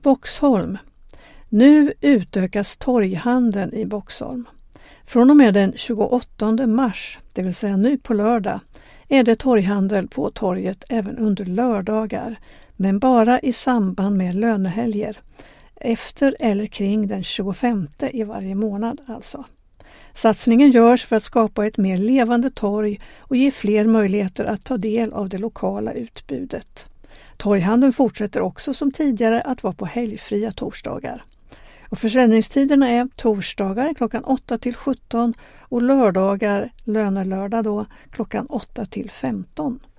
Boxholm. Nu utökas torghandeln i Boxholm. Från och med den 28 mars, det vill säga nu på lördag, är det torghandel på torget även under lördagar, men bara i samband med lönehelger, efter eller kring den 25 i varje månad alltså. Satsningen görs för att skapa ett mer levande torg och ge fler möjligheter att ta del av det lokala utbudet. Torghandeln fortsätter också som tidigare att vara på helgfria torsdagar. Och försäljningstiderna är torsdagar klockan 8 till 17 och lördagar, lönelördag då, klockan 8 till 15.